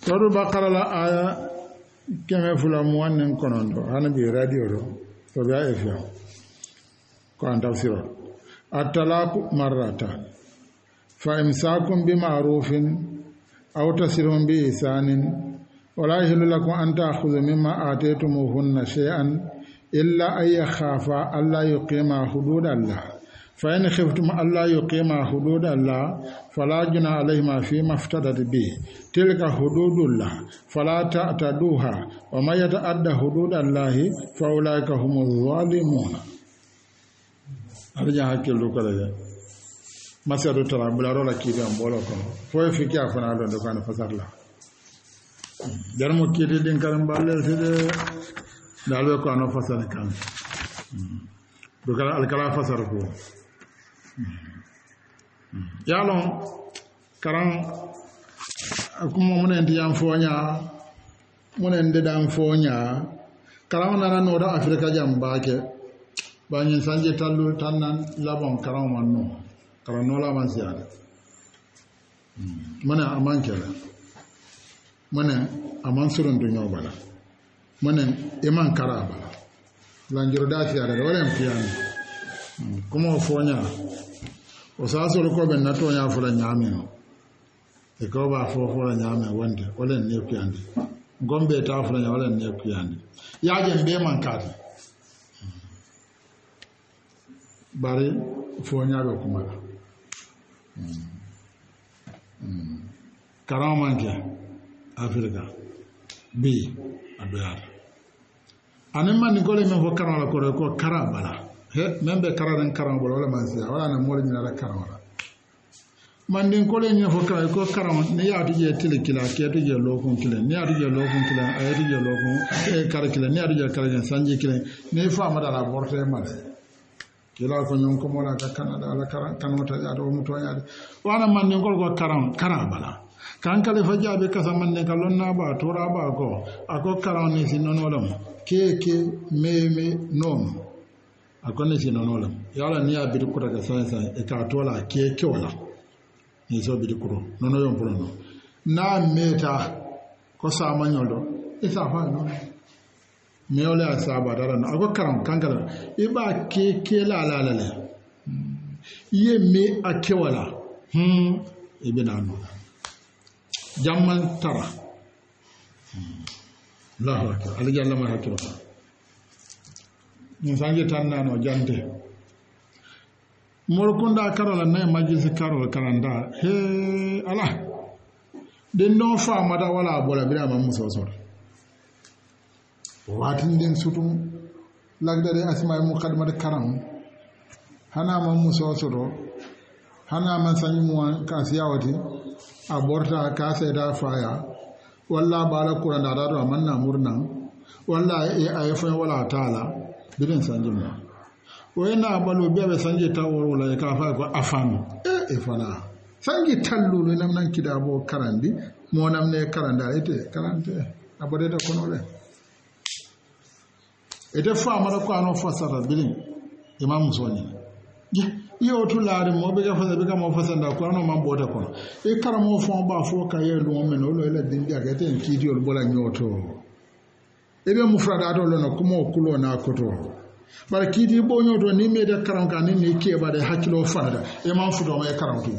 Sura Baqara la aya keme fula muwannen konondo hanabi radio do to ba efia ko an tafsiro at-talaqu marratan fa imsakun bi ma'rufin aw tasirun bi ihsanin wala yahillu lakum an ta'khudhu mimma ataytumuhunna shay'an illa ay yakhafa alla yuqima hududallah fa in khiftum alla yuqima hududallah fala junaha alayhima fima iftadat bihi tilka hududullah fala ta'taduha wa may yata'adda hududallahi fa ulaika humuz zalimun arja hakkilu kala masadu tara bularo la kidi am bolo ko fo fiki afana do kan fasarla jarmo kidi din karam balle sede dalwe ko ano fasara kan do kala al kala fasara ko yalon karam kuma munen diam fonya munen de dam fonya karam nana no da afrika jam baake banyin sanje tallu tannan labon karam manno karam no la man siada mana amankela mana aman surun dunyo bala mana iman karaba lanjiro da siada wala mpiani kuma fonya o saso ko ben nato nya fula nyameno e ko ba fo fula nyame wonde wala ne kuyande gombe ta fula nya wala ne kuyande yaje be man kadi bari fo nya be kuma karamanke afrika bi adoyar anema ni gole men fo karala ko karabala he membe karaden karam bolo wala man siya wala na mori ni la karam wala man din ko le ni fo kara ko karam ni ya tuje tele kila ke tuje lokon kila ni ya tuje lokon kila ay tuje lokon e kara kila ni ya tuje kara sanji kila ni fa ma dala borte ma de kila ko nyon ko mola ka kanada ala karam kanota ya do muto ya de wana man din ko karam bala kan kale fa jabe kasa man ne kalon na ba tora ba ko ako karam ni sinono lam keke meme non akone sinono lam yala ni ya bidu kura ga sansa e ka tola keke wala ni so bidu kuro nono yon puno no na meta ko sa manyolo isa fa no me ole asaba dara na ako karam kankala iba keke la le ye me akewala ibina no jamman tara Allahu akbar ali jalla ma hakiro min sanji tannano jante morkunda karola nay majlisi karola karanda he ala den no famada wala bola birama muso sor watin den sutum lagdare asma muqaddimat karam hana ma muso soro hana man sanyi mu ka siyawati aborta ka sai da faya walla bala kuranda da manna murna walla ayfa wala taala bidin sanji mu wayna balu bebe sanji tawor wala ka fa ko afan fana sanji tallulu nam nan kidabo karandi mo nam ne karanda ete karante abode da kono le ete fa mara ko ano fasara bidin imam soni yo to laare mo be ga fa be ga mo fasanda ko ano man bota kono e karamo fon ba fo ka ye lu men o lo ele dindi aga ten kidiol bola nyoto ebe mufrada to lono kuma okulo na koto bara kidi bo nyoto ni me de karam kan ni ke ba de hakilo fada e man fudo me karam to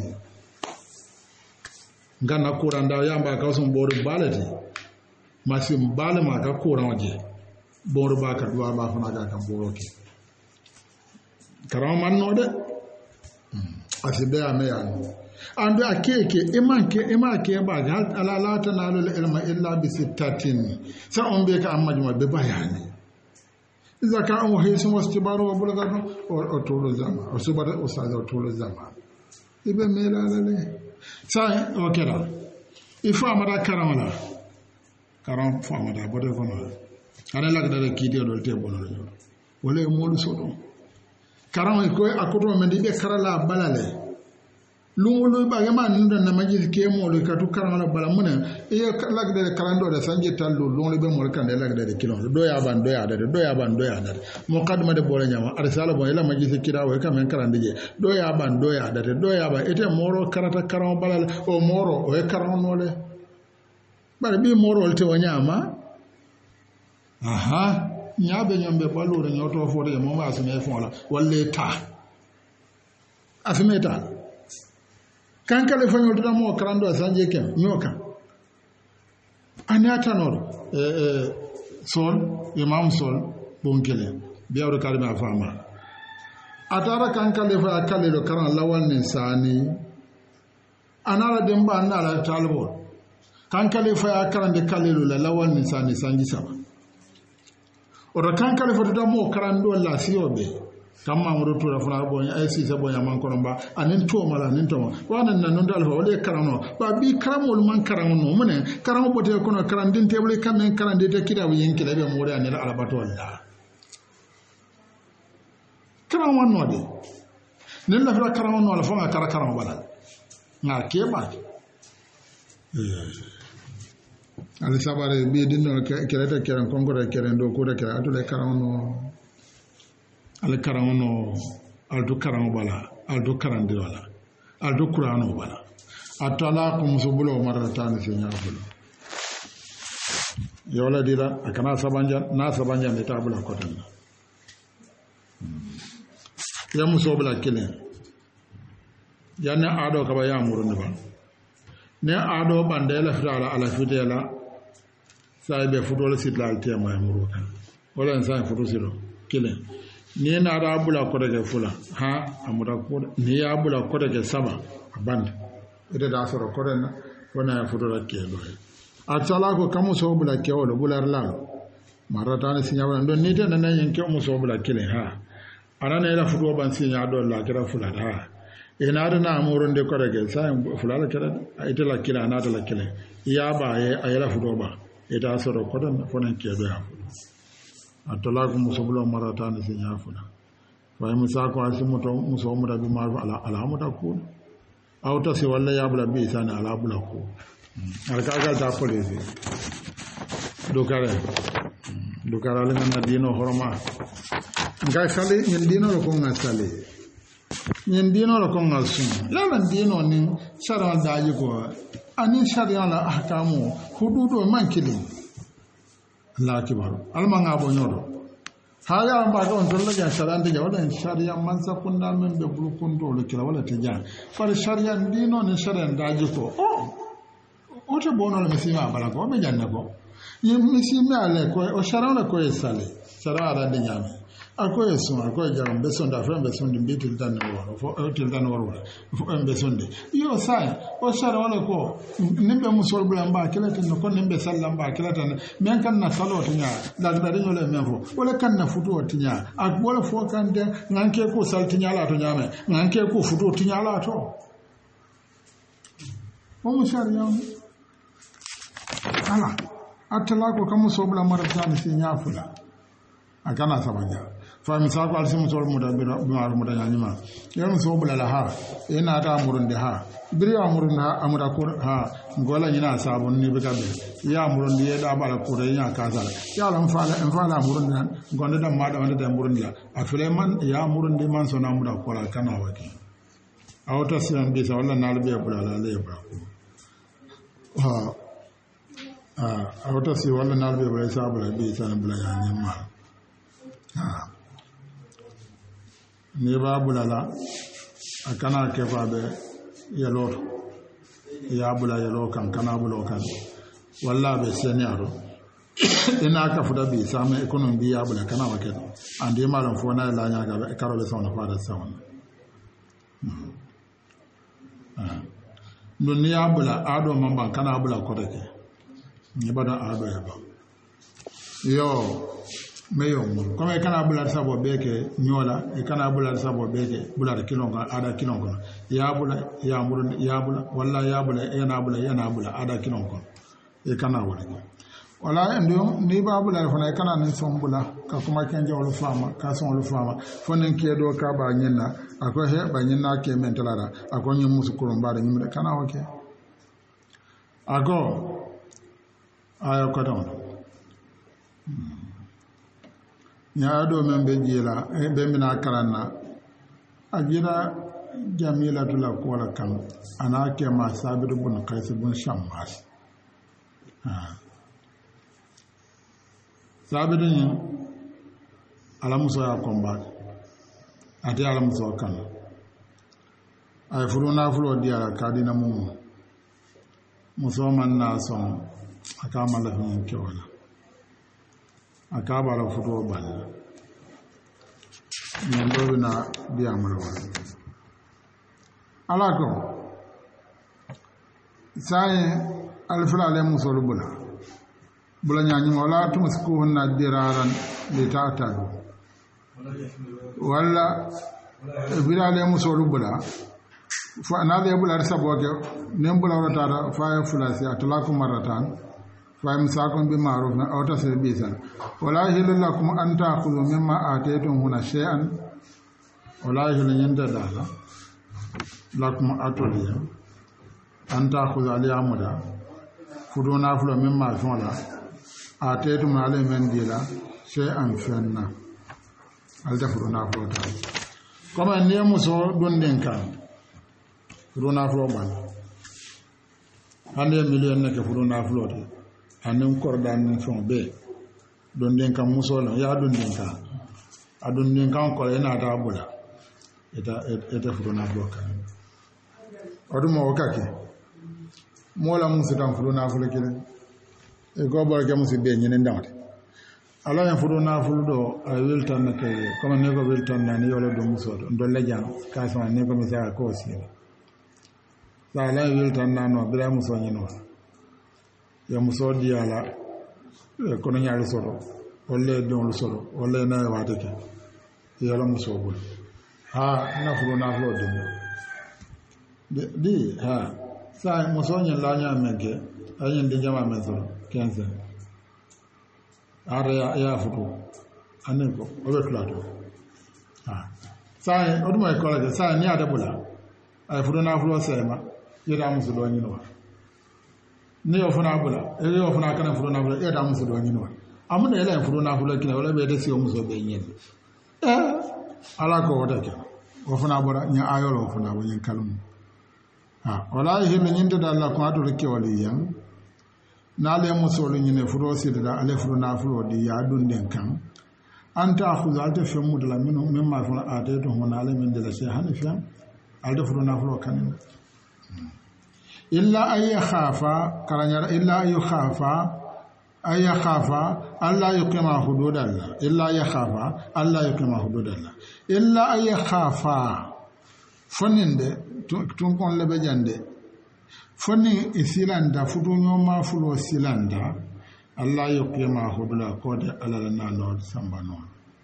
ngana kuranda yamba ka so boru balati masim balama ka kuranje boru ba ka duwa ba fana ga kan boroke karam man no de asibe ame yani ando akeke imake ba hal ala la tanalu ilma illa bi sittatin sa on be ka amajuma be bayani iza ka on hesu wastibaru wa bulagano o tolo zama o subata o sada o tolo zama ibe mela lale sa o kera ifa amada karamala karam fa amada bode kono ala la da kidi do te bono wala molu sodo karam ko akoto men di be karala balale lungu ba yama nunda na majlis ke mo lo katu karala bala muna e lagde karando da sanje tallu lungu be mo kan de lagde de kilo do ya ban muqaddima de bola nyama arsala bo ila majlis kira o kam en karande je do ya ban ete moro karata karam balale o moro o e karam nole bare bi morol te wanyama aha nyabe nyambe balure nyoto fore mo ma asme fola walle ta asme ta kan kale fanyo to mo karando sanje kem nyoka anata nor sol imam sol bonkele biawre kalima fama atara kan kale fa kale do karan lawal ni sani anara demba anara talbo kan kale fa karan de kale lo lawal ni sani sanji sama ora kan kale fa to mo karando la siyobe kamma mo to rafuna bo ay si sa bo yaman ko ba anen to mala anen to wanan nan non dal fa wala karano ba bi karamol man karamo no mune karamo bote ko no karandin tebule kamen karande te kida wi yenki be mo re anela alabato wala karamo no de nen la fa karamo no la fa karamo bala na ke ba ali sabare bi dinno keleta keren kongore keren do ko de kera atule karamo no al karano aldo karano bala aldo karande wala aldo qur'ano bala atala ko musubulo marata ni senya bulo yola dira akana sabanja ne tabula ko tan ya musobula kile ya ne ado ka ba ya murun ba ne ado bande la fitala ala fitela sai be futol sitlal tema muru kan wala sai futu silo kile ni na da bula ko daga fula ha amuda ko ni ya bula ko daga sama band ida da soro ko den wana ya fudo ke do atala ko kamu so bula ke wala bular la marata ne sinya wana don ni tan nan yanke mu so bula kile ha anana ila fudo ban sinya do la kira fula ha ina da na amurun de ko daga sai fula la kira ita la kila na da la kile ya ba ayala fudo ba ita soro ko den fona ke do ya atolaku musobulo maratani sinyafuna fa musako asimuto musomuda bi maru ala muta ku auta si walla yabula bi sana ala bula ku alkaga ta polisi dokare le na dino horoma ngai sale nyen dino ko ngasale nyen dino ko ngasun la nan dino ni shara daji ko ani sharia la ahkamu hududo mankilin Allah kibaru almanga bo nyodo haya amba ko on tolla ja sarande ja wala sharia man sakunda men be bulukun do le kila wala tija far sharia dino ne sharia daji ko o te bono le misima bala ko be janna ko ye misima le ko o sharia le ko esale sharia da de nyame ako yesu ako jaram be sonda fa be sondi bitil tan woro fo til tan woro fo be sonde yo sai o sharia wala ko nimbe musol bulan ba kilata no kon nimbe sallam ba kilata men kan na salo tinya da da dinyo le men fo wala kan na futu tinya ak wala fo kan de nganke ko sal tinya la to nyame nganke ko futu tinya la to o mo sharia ala atala ko kam so bulan marata ni tinya fula akana sabanya fa misako alsimu sol muda bimaru muda nyanyima yam so bulala ha ina ta murunde ha biri amurunda amura ko ha ngola nyina sabon ni bikabe ya murundi ya da bala ko ya kasala ya lam fala murunda gonde da ma da wanda da murunda afile man ya murundi man so na muda ko la kana waki awta siran bi sa wala nalbe bulala le ba ha awta si wala nalbe bulala sa bulala bi sa bulala nyama ni ba bulala akana ke fa be yelo ya bula yelo kan kana bulo kan walla be seniaro ina ka fuda bi sama economy ya bula kana wake ande maran fo na la nya ga karole sawna fa da sawna no ni ya bula ado mamba kana bula ko dake ni bada ado ya ba yo meyo comme kana bular sabo beke nyola e kana bular sabo beke bular kilonga ada kilonga ya bula ya murun ya bula walla ya bula yana bula ada kilonga e kana wala ndo ni ba bular fona kana nin son bula ka kuma kenje wala fama ka son wala fama fonen ke do ka ba nyina ako he ba nyina ke mentelara ako nyum musukurun ba da nyimre kana oke ago ayo ko don nyaado men be jila be mina karanna ajira jamila tula kola kan ana ke ma sabiru bun qais bun shammas sabidu ni ala muso ya combat ate ala muso kan ay furu na fulo di ala kadina mu muso man na son aka mala fi ke wala aka bara futo balla ni ndo na bi amalo wala ala ko sai alfala le muso bula nyaani wala tumsikuhunna diraran li ta'tadu wala bilale musolu bula fa na de bula saboke nem bula rotata fa fulasi atlakum maratan fa imsakun bi ma'ruf aw tasir bisan wala hilallakum an ta'khudhu mimma ataytum huna shay'an wala hilanyanda dala lakum atoliya an ta'khudhu aliyamuda fuduna fulo mimma fala ataytum alayhi min dila shay'an fanna alta fuduna fulo ta comme ne muso donden kan fuduna fulo ban hande million ne ke fuduna fulo de anen kordan ne fon be donden kan muso la ya donden kan adonden kan ko ena ta bula eta fuduna fulo kan odumo okake mola musu tan fuduna fulo kile e gobol ke musu be nyine ndawte ala en fuduna fulo do a weltan na kay comme ne ko weltan na ni yolo do muso do lejan ka so ne ko mi sa ko si la la weltan na no bira muso nyino ya muso di ala ko no nyaali soro wolle don lu soro wolle na wate ke yolo muso bul ha na fuduna fulo di ha sa muso nyen la nya mege ayen de jama men soro 15 ara ya futu aneko obe plato ha sa odu mai kola de sa ni ada bula ay futu na fulo sema yeda musu do nyino ni yo funa bula e yo funa kana futu na bula yeda musu do nyino amuna ela futu na fulo kina wala be de si o muso be nyen ala ko wada ke o funa bora nya ayolo funa bo nyen kalum ha wala hi min yinda Allah ko adu rike waliyan na le musolu nyine furo sidda ale furo na furo di ya dunden kan anta khuzalta fi mudla minhu mimma fa ataytu huna ale min dala shay hanafiya alda furo na furo kan illa ay khafa karanya illa ay khafa alla yuqima hududallah illa ay khafa alla yuqima hududallah illa ay khafa foninde tun kon lebe jande foni isilanda futu nyoma fulo silanda Allah yuqima hudula kode alala na no sambano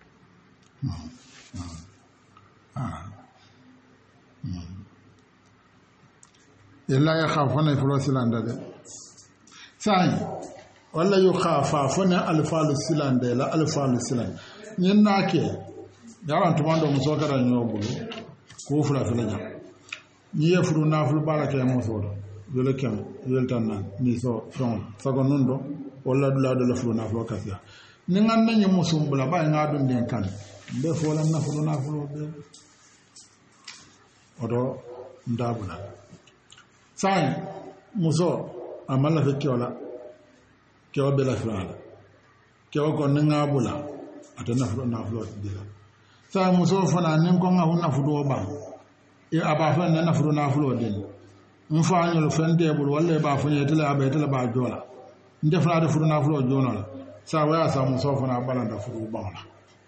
illa ya khafana fulo silanda de sai wala yukhafa fona alfalu silanda la alfalu silanda nyen nake yaran tumando musokara nyobulu ko fula fula ni ye furu nafulu bala ke mo sodo dole kem yeltan nan ni so fon sago nundo wala dula dole furu nafulu kasia ni ngan nanyi musumbula ba nga dun den kan be fola nafulu nafulu be odo ndabula sai muso amala fe kiola kio be la fala kio ko nga bula atana furu nafulu dila sai muso fana nin ko nga hunna fudo ba e aba fa na furu na fulo den mfa nyol fende bul walla ba fu nyete la ba tele ba jola nde fa da furu na fulo jono sa waya sa muso fa na balanda furu ba la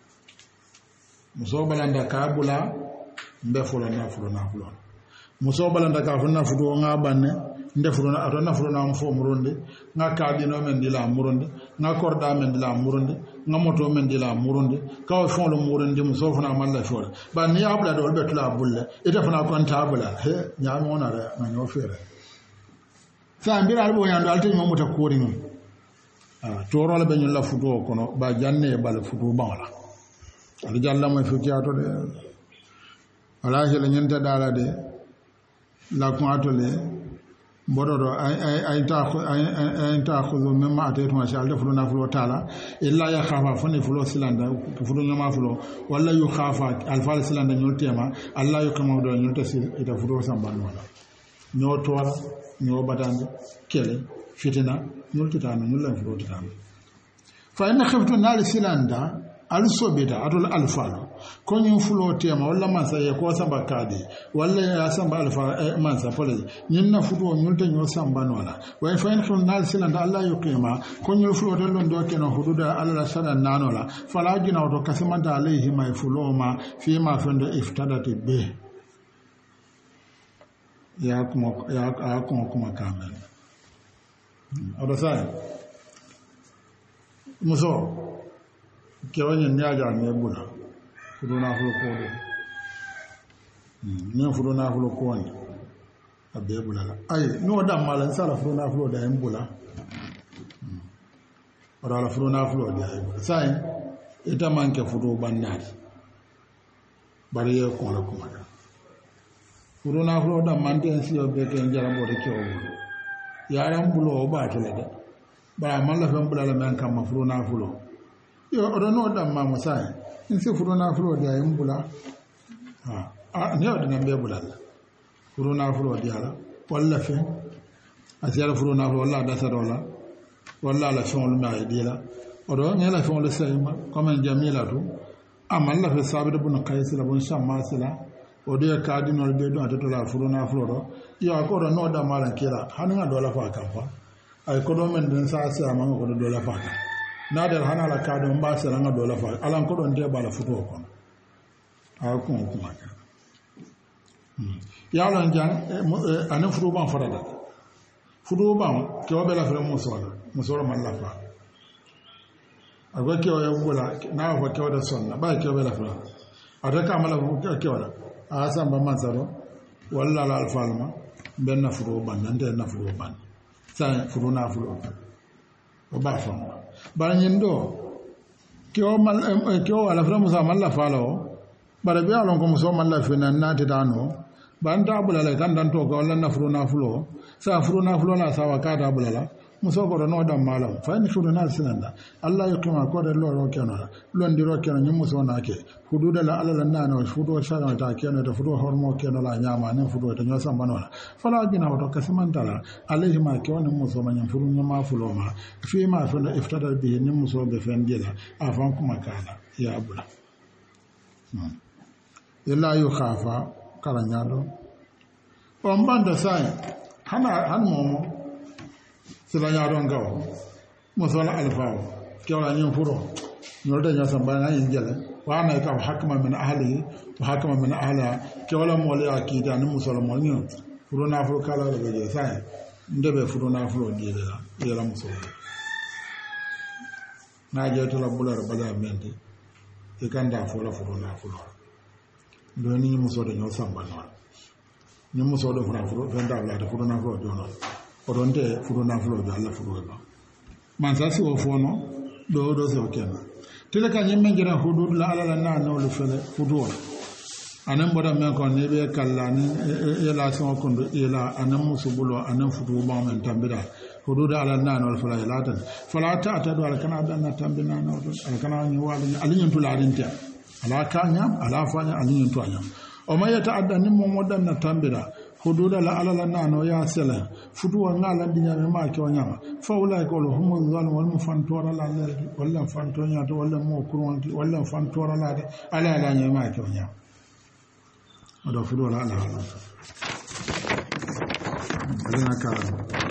muso balanda ka bula nde fulo na fulo muso balanda ka fu na fudo nga banne nde furu na atona furu na mfo muronde nga ka dino men dila muronde nga korda men dila muronde nga moto men dila muronde ka fon lo muronde muso fa na malla fora ba ni abla do be tula bulle ita fa na konta abla he nyaamo na ra na nyo fere sa mbira albo nyando alti mo muta kori non toro la be nyul la fudo kono ba janne bal fudo ba wala ali jalla mo futiato de wala je la nyanta dala de la ko atole bododo ay ta khuzu mimma ataytu ma sha Allah fuluna fulo taala illa ya khafa fani fulo silanda fulo nyama fulo walla yu khafa alfal silanda nyoltema Allah yu kama do nyolta ita fulo sambano wala nyo tora nyo badande kele fitina ñultitano ñullan filotitano fa inna khiftu nal silanda al sobita atul alfalo ko ñum fulo tema walla mansa ye ko samba kadi walla ya samba alfa mansa pole ñinna futo ñulta ñoo samba nola way fa in khiftu nal silanda alla yuqima ko ñul fulo de lon do keno hududa alla sada nanola fala jina to kasamanta alayhi may fuloma fi ma fende iftadati be ya kuma kamen odo sai muso kewanyen nyaga ne bula fudo na fulo ko do ne fudo na fulo ko ni abe bula la ay no da malan sala fudo na fulo da en bula ora la fudo na fulo da en bula sai ita manke fudo bannat bari ye ko la kuma da fudo na fulo da mante en siyo be ken jara bo de kewo yaran bulo o ba tele de bara malla fen bula la men kam fudo na fulo yo odo no da ma musai in se fudo na fulo da en bula ne o dina be bula fudo na fulo da ala walla fe asiara fudo na fulo walla da sadola walla la fen ma idila odo ne la fen le sayma comme jamila tu amalla fe sabida bun qais la bun shamma sila odo ya kadinol be do atato la fudo na fulo do yo ko do no da mala kira hanu do la fa kampa ay ko do men den sa sa ma ko do la fa na da hana la ka don ba sai nga do la fa alan ko don te ba la futo ko a ko kuma ka ya lan jan anan futo ban farada futo ban ke o be la fere muso la man la fa agwa ke o ya bula na fa ke o da sonna ba ke o be la fere ata ka mala ke o da a san ba man saro walla la alfalma ben na futo ban nan de na futo ban sai futo na futo o ba fa bara ñindo kewo ala fana musa malla falo bara be alon ko muso malla fina nati dano banta bulala kan dan to ko wala nafru nafulo sa furu nafulo na sawa ka da bulala muso ko no dam malam fa ni furu na sinanda allah yaqima ko de loro kenora londiro keno nyum muso na ke hududa la ala na no fudo shara ta keno de fudo hormo keno la nyama ne fudo de nyosa manona fala gina wato kasimantala alayhi ma ke woni muso ma nyam furu nyama fulo ma fi ma fa iftada bi ni muso be fendila afan kuma kala ya abula illa yu khafa karanyado on banda sai han momo sila nyaron gawo musola alfawo kewla nyin furo nyolta nya samba na injele wa na ka hakama min ahli wa hakama min ahla kewla mole akida ni musola mo nyin furo na furo kala le be sai ndebe furo na furo diele la yela musola na je to la bular bala mende e kanda furo na furo do ni musola nyo samba no ni musola furo fenda la furo na furo do no oronte fudo na fulo do alla fudo ba man sa si o fono do se o kenna tele ka nyemme jira hudud la ala na no lu fele fudo anan boda men ko ne be kala ni ela so ko ndo ela anan musubulo anan fudo ba men tambira hudud ala na no fele la tan fala ta ta do ala kana dan na tambina no do ala kana ni wala ni alinyen to la rinta ala kanya ala fanya alinyen to anyam o ma yata adda ni mo modan na tambira hududa la ala la nano ya sela futuwa ngala dinya me ma ke wanyama fa ulai ko lo humu zalim wal mufantora la la wala fantonya to wala mo kurwanti wala fantora la de ala la nya ma ke wanyama odo fudu la ala alina kala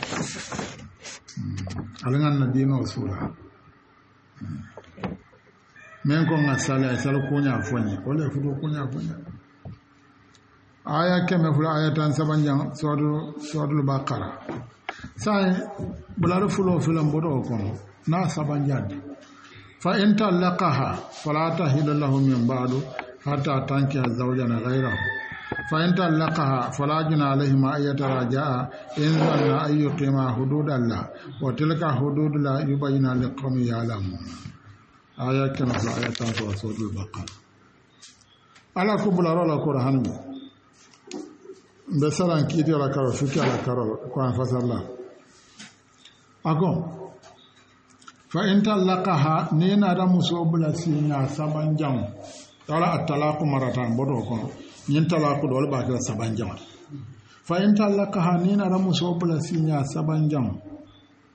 alina na dino sura men ko ngasala sala kunya fonye wala fudu kunya fonye aya keme fula aya tan sabanjang sodul baqara sai bularo fulo filam bodo ko na sabanjang fa in talaqaha fala tahillu lahu min ba'du hatta tankiha zawjan ghayrahu fa in talaqaha fala juna alayhi ma ayataraja in zanna ayyuqima hududallah wa tilka hududullah yubayyana liqawmin ya'lamun aya keme fula aya tan sodul baqara ala ko bularo la ko hanmi besaran kiti ala karo fiki ala karo ko an fasalla agon fa in talaqaha ni na da muso bula sinya sabanjam ala at-talaqu maratan bodo ko yin talaqu dol ba ka sabanjam fa in talaqaha ni na da muso bula sinya sabanjam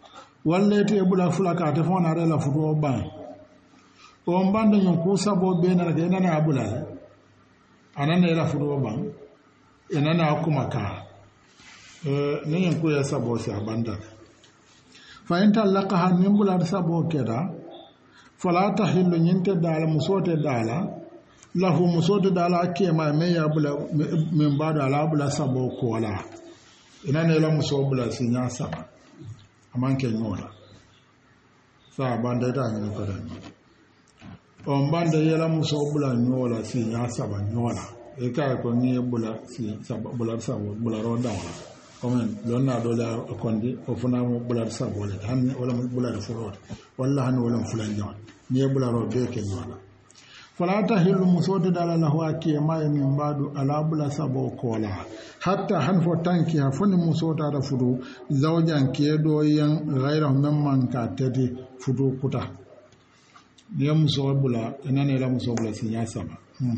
walle te bula fulaka te fona re la futu ban o mbande nyon ko sabo be na ga na abula anana la futu ban enana akuma ka ni nyon ko ya sabo sa banda fa in talaqaha min bula sabo keda fala tahillu nyinte dala musote dala lahu musote dala ke ma me ya bula min bada ala bula sabo ko wala enana la muso bula sinya saba amanke nyola sa banda da ni ko da on banda yela muso bula nyola si nya saba nyola e ka ko ni bula si saba bula saba bula ro dawla komen lonna do la kondi o funa mo bula saba wala han wala bula furo walla han wala fulan nyola ni bula ro be ke nyola fala tahillu muso de dala lahu akiye ma min badu ala bula saba kola hatta han fo tanki ha foni muso ta da fudu zawjan ke do yan ghayra memman ka tati fudu kuta ni muso bula enane la muso bula sinya sama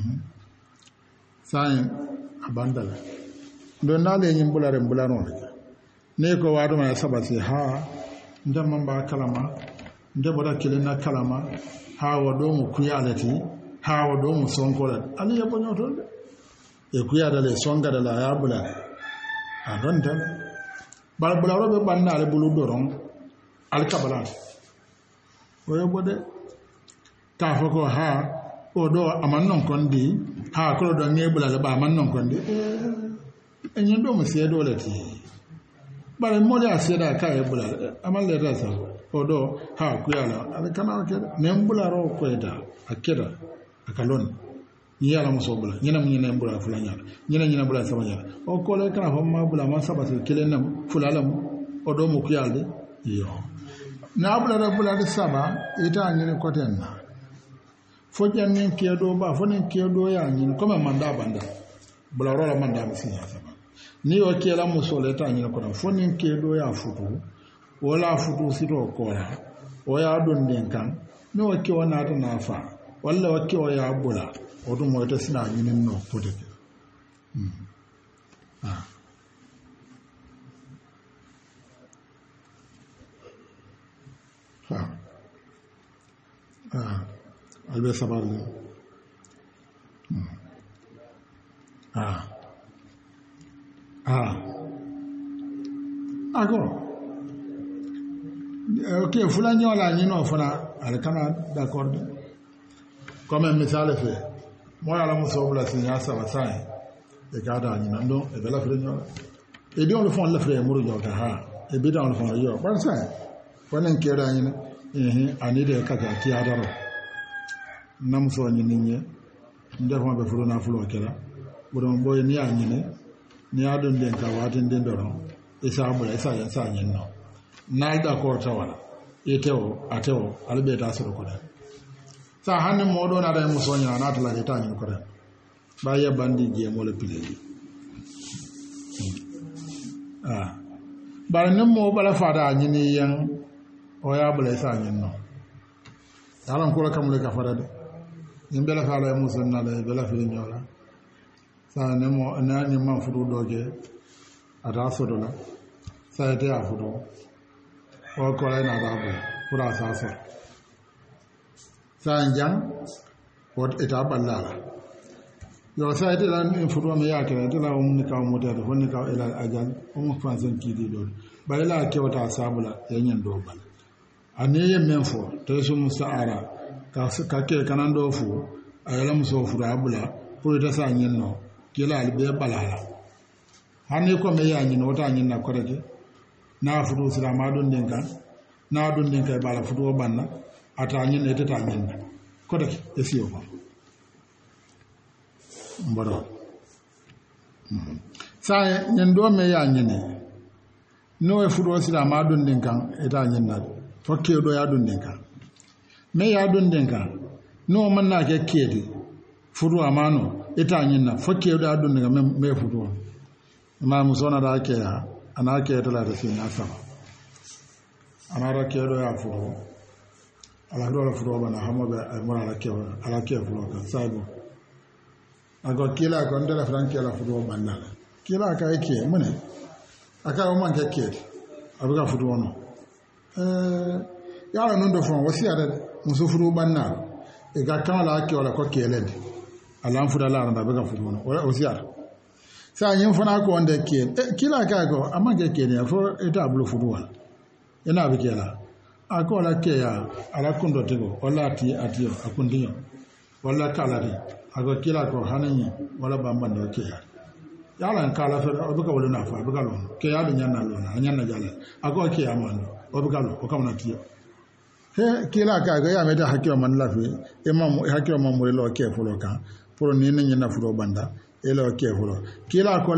sai abandala don nale nyin bula ren bula no ne ko wadu ma saba si ha ndam mamba kalama ndeboda kilena kalama ha wado mu kuyalati ha wado mu sonkola ali ya bonyo to e kuyada le songa da la ya bula a don tan bal bula robe banna le bulu doron al kabala oyo bode ta foko ha o do amannon kondi ha ko do ngebula le ba amannon kondi enyen do mu se do lati bare mo le aseda ka e bula amal le rasa o do ha kuyala al kana ke nembula ro ko eta akeda akalon yala muso bula nyina nyina bula fulanya nyina bula sabanya o ko le kana homma bula ma sabata kelenam fulalam o do mo kuyalde yo na bula da bula da saba ita nyina ko tenna fo jannin kedo ba fo nen kedo ya nyina ko manda banda bula ro la manda mi sinya saba ni o kela muso le ta nyina ko fo nen kedo ya futu wala futu sito ko o ya don den kan no ke wana ta nafa walla wakke o ya bula o dum mo ta sina nyinin no pote albe sabarle agora ok fulani wala nyino fana alkana d'accord comme misale fe mo ala muso bla sinya saba sai e gada ni nando e bela fre nyola e di on le fond le fre muru jota ha e bi dans le fond yo ban sai fonen kera ni ani de kaka ki adaro nam so ni ninye ndefo be furu na fulo kera bodon boy ni anyi ne ni adon den ka watin den doro e sa bula e sa yan sa nyen no na da ko tawala e tewo atewo albe ta so ko da sa hannun modo na da muso nya na tala ta ni ko da ba ya bandi je mo le pile ba nan mo bala fada ni ni yan o ya bala sa nyen no yalan ko kam le ka fada de yin bela fada muso na le bela fili nyola sa ne mo na ni man fudu doge ata so do la sa te a fudu o ko le na da bu pura sa so sanjang wot eta ballala yo sa ite lan info me yake ite la mun ka mo ta ko ni ka ila ajal o mo fansan ki di do ba ila ke wata sabula yanyen do bal ani yemen fo to so musaara ka ke kanan do fu ayala muso fu abula pour ta sa nyen no kila albe balala hani ko me yanyi no ta nyen na ko rede na fu do sira ma don den kan na don den kay bala fu do banna ata nyen ete ta nyen ko de esiyo ko mbaro sa nyen do me ya nyene no e fudo sila ma don den kan eta nyen na fokke do ya don den kan me ya don den kan no man na ke kedi fudo amano eta nyen na fokke do ya don den kan me fudo ma musona da ke ya ana ke to la de sina sama ana ra ke do ya fudo ala do la fudo bana hamabe mara la ke ala ke fudo kan saibo ago kila ko ndela franki ala fudo banna kila ka yake mune aka o man kake abuga fudo no yala non do fon wasi ada musufuru banna e ga kala ke wala ko kelede alam fuda la randa be ga fudu no wala wasi ada sa nyin fana ko wonde ke kila ka ko amage ke ne fo eta bulu fudu wala ina be kela akola ke ya ala kundo tego wala atiyo akundiyo wala kala ri ago kila ko hanani wala bamba no ke ya yala kala fe obuka wala na fa obuka lon ke ya nyanna lona nyanna jala ago ke amando obuka lo o kamna tiyo he kila ka ga ya meta hakio man la fe imam hakio man mo lo ke fulo kan pour ni ni na fulo banda e lo ke fulo kila ko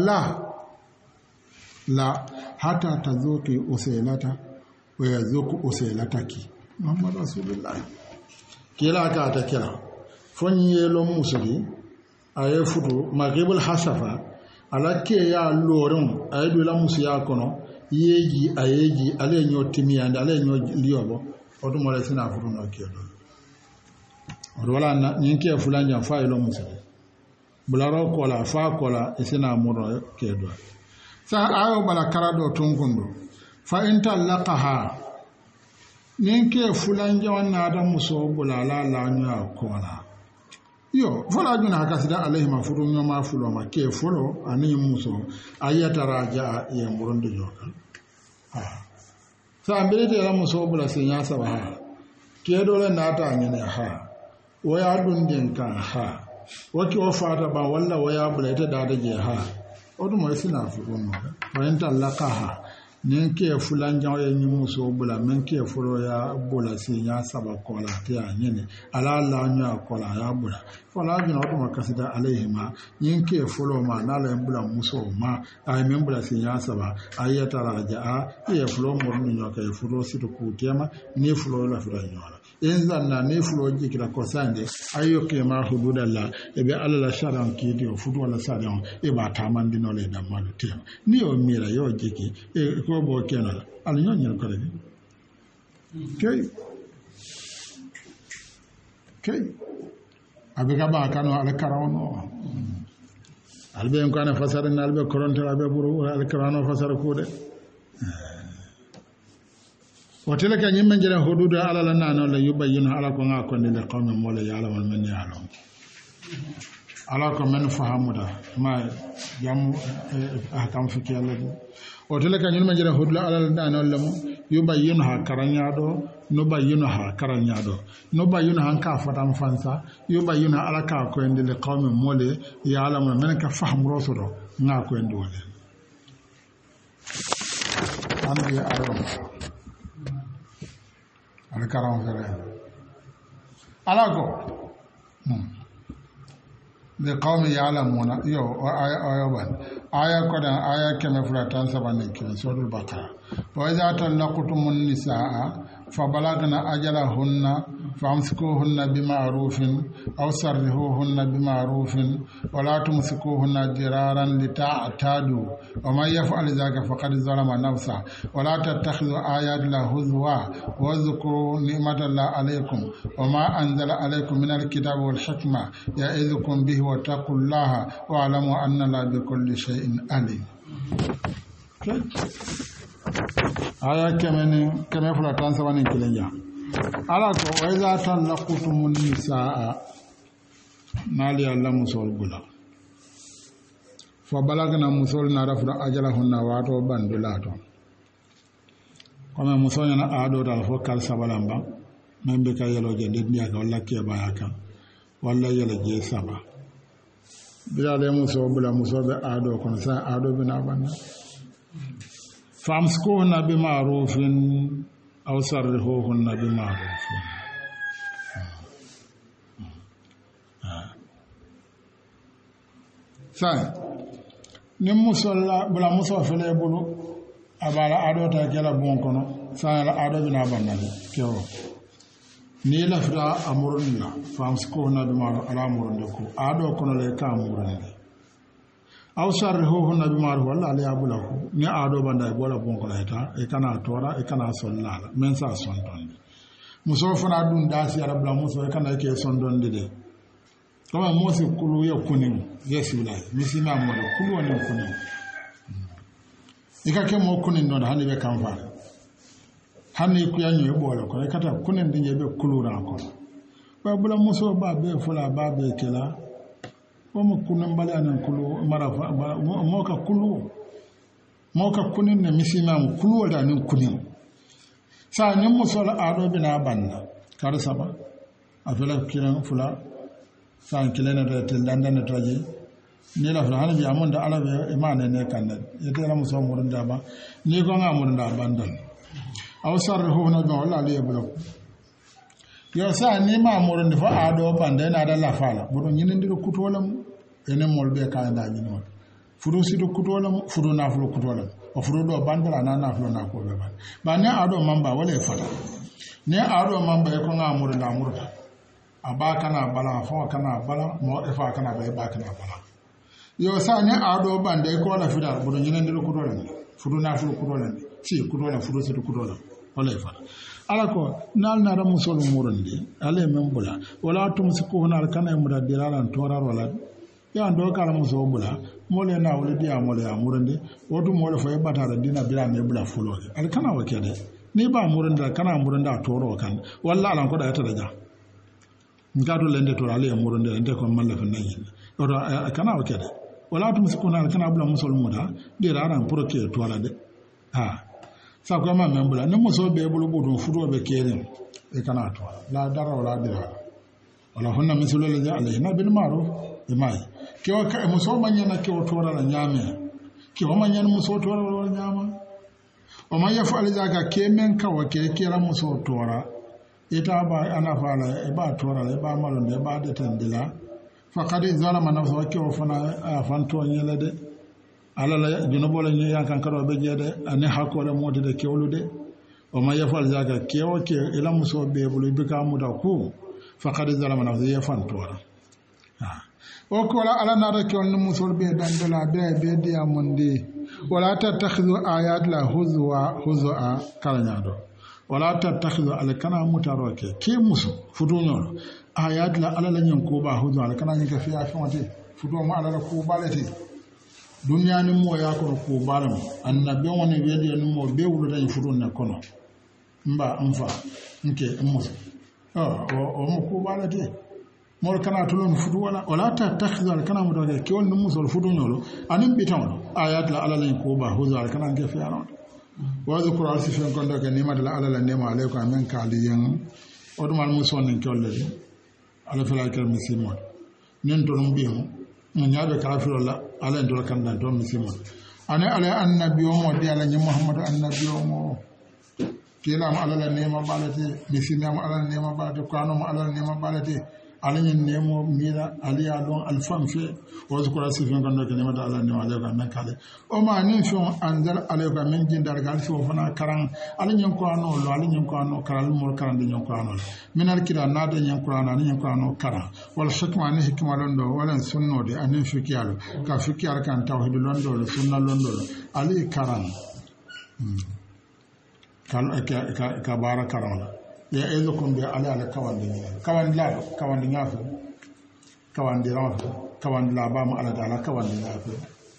la hata tazuki usailata wa yazuku usailataki muhammad rasulullah kila ka ta kira fonye lo musuli aye futu maghribul hasafa alake ya lorun ayedu la musu ya kono yeji ayeji ale nyo timiyande ale nyo liyobo odu mo le sina futu no kedo wala na nyinke fulanja fa lo musuli bularo kola fa kola isina muro kedo sa ayo bala karado tungundo fa inta laqaha nyinke fulanja wana da muso bulala la nya kola yo fola juna kasida alayhi mafuru nyoma fulo ma ke folo ani muso ayata raja ya murondo joka sa mbele de la muso bula sinya sabaha ke dole na ta nyene ha waya dun den kan ha waki ofata ba walla waya bula ita da je ha odu mo sina furu no fa inta laqaha nin ke fulanja ya nyi muso bula men ke furo ya bula sinya saba kola te anyene ala la nya kola ya bula fola jina odu makasida alaihima nin ke fulo ma na la bula muso ma ay men bula sinya saba ayata raja ya fulo mo nyo ka furo situ kutema ni fulo la fura nyola enzanna ni fulo jikira ko sande ayo ke ma hududalla e be alala sharan kidi o fudu wala sadan e ba tamandi no le damalu te ni o mira yo jiki e ko bo kenala al nyonyo ko le kay abiga ba kanu al karawno albe en kana fasara na albe koronto albe buru al karawno fasara ko de وتلك يمن جل حدود على لنا أن لا يبين على كون أكون لقوم ولا يعلم من يعلم على كون من فهم ده ما يام أحكام فكية له وتلك يمن جل حدود على لنا أن لا يبينها كرنيادو نبينها كرنيادو نبينها كافة فانسا يبينها على كون لقوم ولا يعلم من كفهم رسوله ناكون دولة أنا أعلم alkaram fere alako de qawmi ya'lamuna yo ayoban aya kodan aya keme fulatan sabanin kin suratul baqara wa idza talaqtumun nisaa fabalagna ajalahunna famsikuhunna bima'rufin aw sarrihuhunna bima'rufin wa la tumsikuhunna diraran lita'tadu wa man yaf'al dhalika faqad zalama nafsa wa la tattakhidhu ayati llahi huzwa wa dhkuru ni'matallahi alaykum wa ma anzala alaykum minal kitabi wal hikma ya'idhukum bihi wa taqullaha wa alamu anna la bikulli shay'in alim aya keme fulatan sabanin kilenja ala ko wa iza talaqtumun nisaa nali alla musol bula fa balagna musol na rafra ajalahunna wato bandulato kama musol na ado dal fo kal sabalamba membe ka yelo je ndiya ka walla ke bayaka walla yelo je saba bilale musol bula musol be ado kon sa ado bina banna فامسكوهن بمعروف أو سرحوهن بمعروف ثاني نمسولا بلا مسوا فلي بلو أبالا أدو تاكيلا بونكونو ثاني أدو بنا بنالي كيو نيلا فدا أمرنا فامسكوهن بمعروف على أمرنا أدو كونو لكا أمرنا aw sarrihuhunna bima'ruf walla ala yabulahu ni ado banda bola bon ko leta e kana tora e kana sonnala men sa sondonde muso fana dun dasi arabla muso e kana ke sondonde de kama mosi kulu ya kunin yesu lai misima mo kulu woni kunin ika ke mo kunin non hani be kan fa hanni ku yanyo e bola ko e kata kunen dinje be kulura ko ba bula muso ba be fula ba be kela o mo kunen bale anan kulu marafa mo ka kulu mo ka kunen ne misima mo kulu da nin kunen sa nin muso la ado bina banna kar saba afela kiran fula sa kilena da tindanda ne toje ni la fula hanabi amunda ala be imane ne kanne yete la muso murunda ba ni ko nga murunda bandan aw sarrihu na don wala le bulo yo sa ni ma murunda fa ado bande na da la fala budo nyinindi kutolam ene molbe ka da nyino fudu sidu kutolam fudu na fulo kutolam o fudu do bandala na fulo na ko be ba ne ado mamba wala e fala ne ado mamba e ko nga murunda murda abaka na bala fa kana bala mo e fa kana ba kana bala yo sa ne ado bande ko la fida budo nyinindi kutolam fudu na fulo kutolam si kutolam fudu sidu kutolam wala e fala ala ko nal na ramu solo murundi ale men bula wala tum siku na kana mura diraran torar wala ya ndo kala muso bula mole na wala dia mole ya murundi wodu mole fa yabata da dina bila me bula fulo al kana wakede ni ba murundi kana murundi a toro kan walla alan ko da ta daga ngado lende to ale murundi lende ko malla fa nayi odo kana wakede wala tum siku na kana bula muso muda diraran proke to wala de ha sa ko ma membula ne muso be bulu budu fudo be keren e kana to la dara wala dira wala hunna misul ladhi alayna bil ma'ruf imai kewa ka muso manyana kewa tora la nyame kewa manyana muso tora la nyama o ma yafali zaka kemen ka wake kera muso tora ita ba ana fala e ba tora le ba malonde ba de tandila faqad zalama nafsu kewa fana fanto nyelede alala junubola nyi yankan kado be jede ane hakore modi de kewlude o ma yafal zaka kewo ke ila muso be bulu bika muda ku faqad zalama nafsu yafan tora o ko la ala na da kewon muso be dandala be dia monde wala tattakhidhu ayat la huzwa kalanyado wala tattakhidhu al kana mutaroke ke muso fudunyoro ayat la ala la nyen ko ba huzwa al kana nyi ka fiya fonte fudu ma ala ko balete dunya ni mo ya ko baram annabi woni wedi ni mo be wulu dañ fudun na kono mba amfa nke muso o mo ko balate mo kana tulon fudu wala ta takhzal kana mo doge ke won muso fudu nyolo anim bitan ayat la alalen ko ba huzal kana ge fi aron wa zikru alsifin kon doge ni madala alala nema alaykum amen kaliyan odumal muso nin kolle ala fala kal musimo nen to dum biimo nyaabe kafiro la ala ndol kan dan to musimo ane ala annabi o mo di ala ni muhammadu annabi o mo kila ma ala nema balate bisina ma ala nema balate kanu ma ala nema balate alani nemo mira aliya don alfanfe o zikura sifin kan doke nema da ala nema alayka men kale o ma nin fon anzal alayka men jindar gal fo fana karan alani ko ano lo alani ko ano karal mor karan de ko ano min alkira na de nyen qur'an ani ko ano kara wal hikma ni hikma londo wala sunno de anin fikiyalo ka fikiyar kan tawhid londo sunna londo ali karan ka bara karan ya ezukum bi ala kawandi ngafu kawandi rafu kawandi la ba mu ala dala kawandi ngafu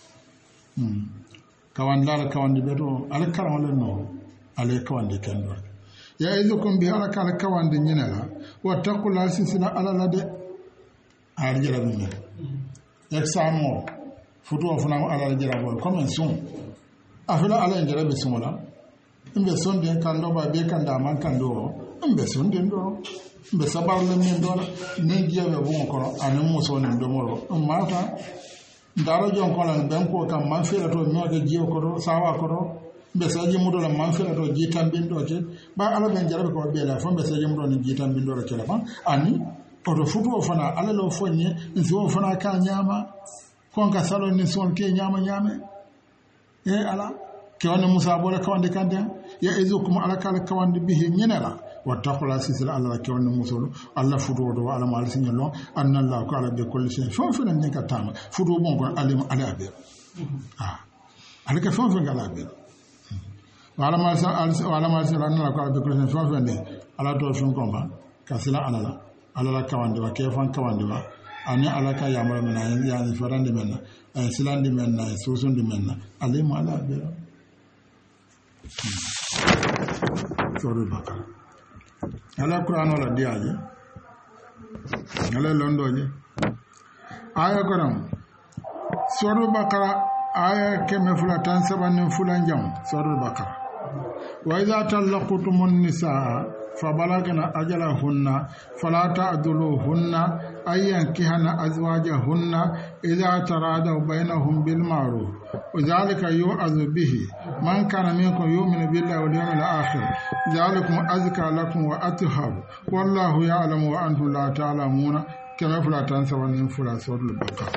kawandi beto ala karawle no ala kawandi kendo ya ezukum bi ala kawandi nyinala wa taqula sisina ala lade arjira min examo futu funa ala jira bol comme son afela ala jira be sumola imbe son den kan do ba be kan da man kan do mbe sonde ndo mbe sabarle min do ne jiyabe bon ko anu muso ne do moro mata ndaro jon ko lan ben ko kam man fela to nyoge jiyo ko do sawa ko do mbe saji mudo la man fela to jitan bin do ke ba ala ben jarabe ko be la fo mbe saji mudo ni jitan bin do ke la fa ani o do futu o fana ala lo fonye nso fana ka nyama kon ka salon ni son ke nyama nyame e ala ke wona musa bola kawande kande ya ezukum ala kala kawande bihi nyinala wattaqula sisila alla ke wonna musolo alla fudo do ala mal signalo anna allah ko ala be kulli shay fo fo nan ka tama fudo bon ko alim ala be ala ka fo fo ngala be wala mal sa anna ko ala be kulli shay fo fo ne ala do fon ko ba kasila ala la kawande wa ke fan kawande wa ani ala ka yamara mena ya ni farande mena silandi mena susundi mena alim ala be suratul bakara ala qur'an wala diaje ala londoje aya koram suratul bakara aya keme fula tan sabanin fulan jam suratul bakara wa idza talaqtumun nisaa فبلغن أجلهن فلا تعذلوهن أن ينكحن أزواجهن إذا تراضوا بينهم بالمعروف وذلك يوعظ به من كان منكم يؤمن بالله واليوم الآخر ذلكم أزكى لكم وأطهر والله يعلم وأنتم لا تعلمون كما فلا تنسوا من فلا سورة البقرة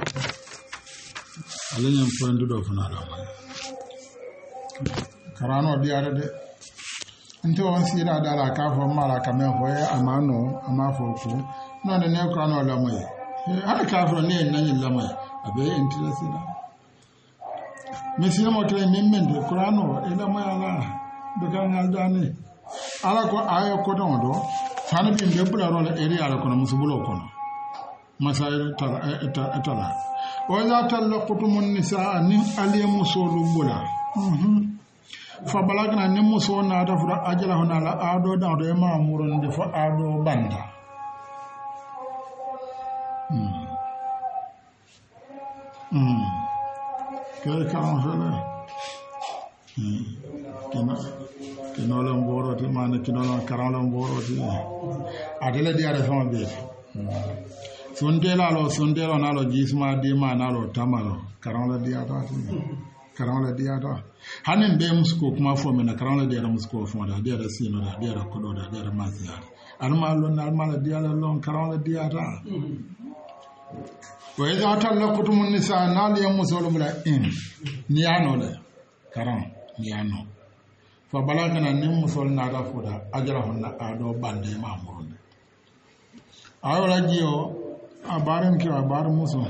ألين ينفعن دفنا لهم كرانو ديارة nti on sira dala ka fo mala ka men fo e amano ama fo ku non ne ko no la moy ha ka fo ne nan la moy abe interest la misina mo kle min men de qur'ano e la moy ala de ka ngal dani ala ko ayo ko don do tan bi be bula ro la eri ala ko no musubulo ko no masayil tala wa la talaqtumun nisaa ni aliyamu sulu bula fabalagna ni muso na ta fura ajala hona la ado da do ma murun de fa ado banda ke kan fele kino la mboro ti man kino la karan la mboro ti adele di ara fon be sonde la na lo jisma di ma na lo tamalo karan la di ata ti karan la di ata hanin be musko kuma fo mena karan la di ara musko fo da di ara sino da di ara kodo da di ara masiya alma lo na alma la di ala lon karan la di ata wa idha talaqtumun nisaa nali yamusul bila ni ano le karan ni ano fa balagana nim musul na da fuda ajra honna ado bande mamurun awala jiyo abaran ki abar musul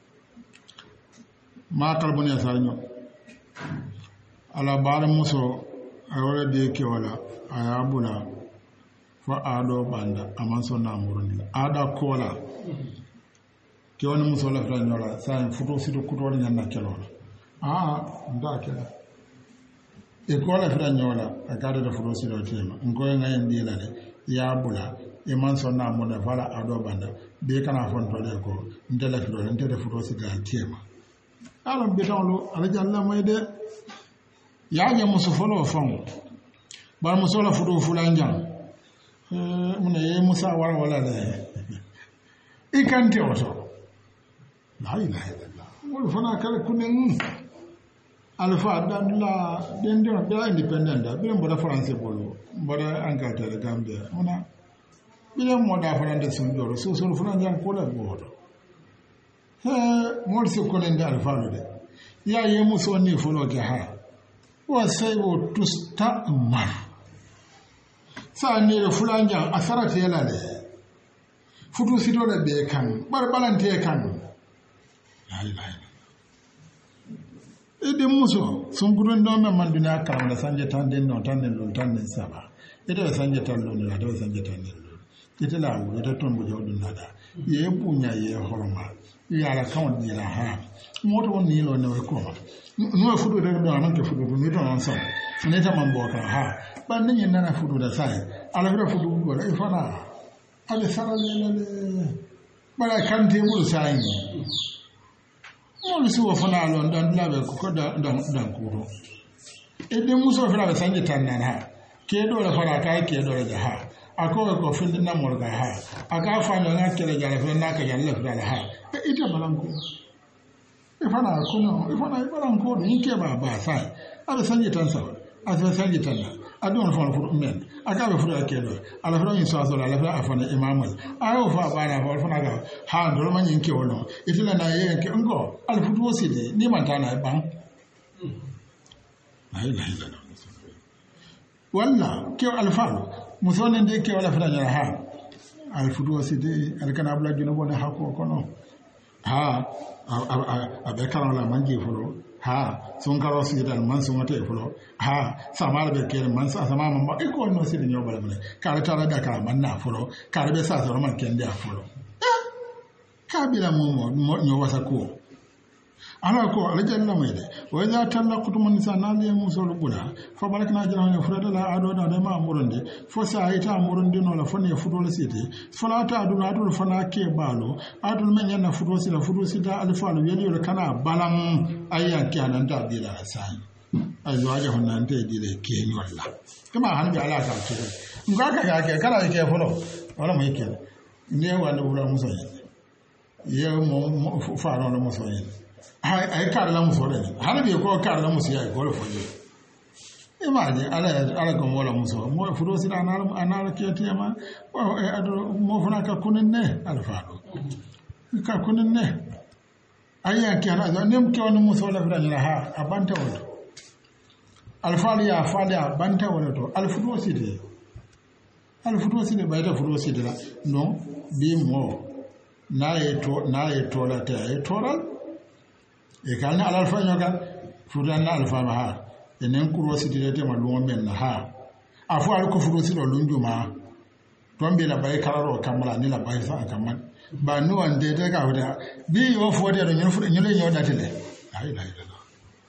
ma kalbuni asarnyo ala bar musul awala de ki wala ayabula fa ado banda amanso na murun ada kola ke wani muso la fran yola sa futo sito kuto ni na kelola nda kela e ko la fran yola akade da futo sito tema ngoy ngayen di la de ya bula e man so na mo na fala ado banda be kana fon to de ko ndela fito ndela futo sito tema ala be tawlo ala jalla may de ya nya muso folo fon bar muso la futo fulan jam mun e musa wala de ikante oto la ilaha illallah wala fana kala kunen alfa dadla den da independent da bilen boda français bolo boda Angleterre Gambia ona bilen moda fana sun joro so fana jan ko la bodo mol se konen da alfa lo de ya ye muso ni folo ke ha wa sai wo tusta mar sa ni re fulanja asarate yala de futu sito da be kan balante kan ede muso sun gudun don men man duniya karam da sanje tan den non tan den lon tan den saba ede sanje tan lon da do sanje tan den ede la wo ede ton bo jawdun nada ye punya ye horma ya la kan di la ha moto ni lo ne ko ma no fudu de do man ke fudu ni don on sa ne ta man bo ka ha ban ni na fudu da sai ala bira fudu go la ifana ala sara le bala kan te mu sai on si wo fana lon dan labe ko dan kuro ede muso fana sanje tan nan ha ke do la fara kai ke do la ha ako ko fin na morga ha aka fa no na kele jara fa na ka yalla fa ha ita balanko e fana kuno e fana balanko ni ke ba sai ala sanje tan sa ala sanje tan adon fa fu men aka be fu ke do ala fa ni sa la fa afana imamul ayo fa bana fa fana ga ha do man yin ke wono itila na ye ke ngo al fu do sidi ni man ta na ban ai la ila walla ke alfa musonen de ke wala fa na ha al fu do sidi al kana bla juno bona ha ko kono ha abe kana la manje fulo ha sun karo su gidan man sun wata fulo ha samar be kere man sa sama man ba iko no sidi nyo bala bala kare tara da kara man na fulo kare be sa so man kende a fulo kabila mo nyo wasa ko ala ko ala jalla mayde wa idha talaqtum nisa nali musul bula fa barakna jalla furada la ado da ma amurunde fo sa ita amurunde no la fone fudo la site fala ta adul fana ke balo adul men yana fudo sita alfalu yeli le kana balam ayya ke ananta bila sai azwaja honante dile ke nyolla kama hanbi ala ta ce ngaka ga ke kana ke fulo wala mai ke ne wala bula musayi ye mo faro la musayi ay kar la muso le hala bi ko kar la muso ya ko le foje imani ala ko wala muso mo fudo sila anala ke tema o ado mo fana ka kunin ne alfado ka kunin ne ayya ke ala nem ke woni muso la fira ha abanta wodo alfali ya fali abanta wodo to alfudo sidi bayta fudo sidi la non bi mo na ye to la ta e toral e kalna alal fanyo kan fudan na alfa ma ha enen kuro sitire te malungo men na ha afu al ko furo silo lunjuma tombe la bay kararo kamala ni la bay sa kamman ba no ande te ka hoda bi yo fode do nyul nyule nyoda tele ay la ila